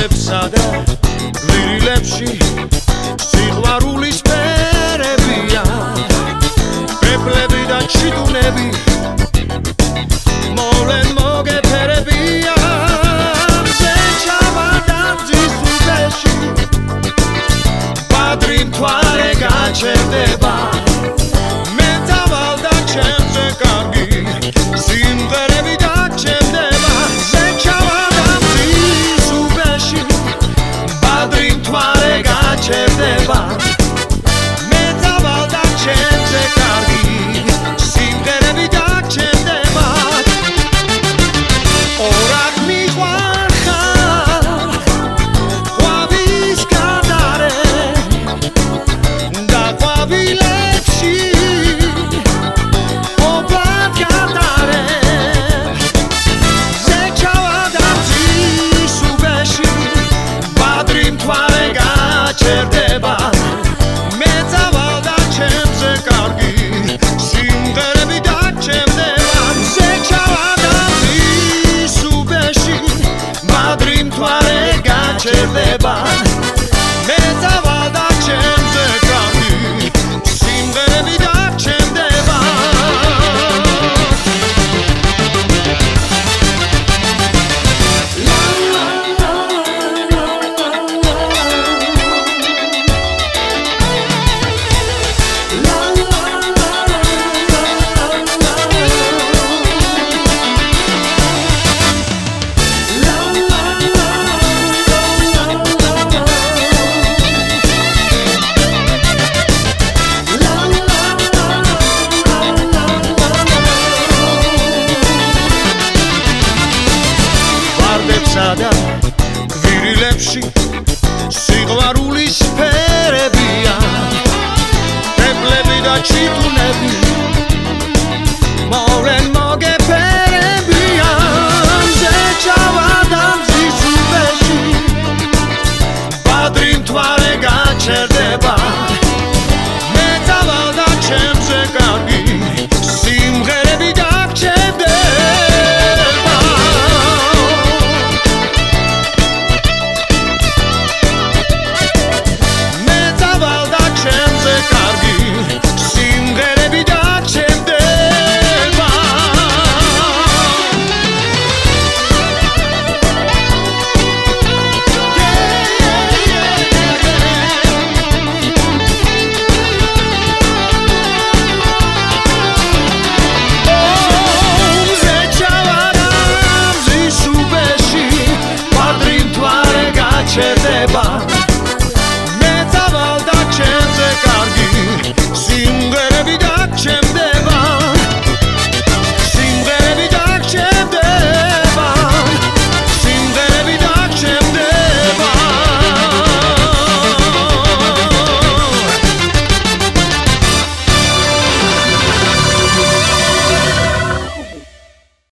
ვარდებსა და გვირილებში სიყვარულის ფერებია, პეპლები და ჩიტუნები მოვლენ მოგეფერებია. მზე ჩავარდა მზის უბეში, ბადრი მთვარე გაჩერდება, მე დავალდა ჩემზე კარგი სიმღერები დაჩერდება. მზე ჩავარდა მზის უბეში, ბადრი მთვარე გაჩერდება, მე დავალდა ჩემზე კარგი სიმღერები დაჩერდება. ორად მიყვარხარ ყვავის გადარე და ყვავილებში ობად გადარე. მზე ჩავარდა მზის უბეში, ბადრი მთვარე გაჩერდება, მე დავალდა ჩემზე კარგი სიმღერები დაჩერდება. მზე ჩავარდა მზის უბეში, ბადრი მთვარე გაჩერდება, მე დავალდა ჩემზე კარგი სიმღერები დაჩერდება. ვარდებსა და გვირილებში სიყვარულის ფერებია, პეპლები და ჩიტუნები მოვლენ მოგეფერებია. მზე ჩავარდა მზის უბეში, ბადრი მთვარე გაჩერდება,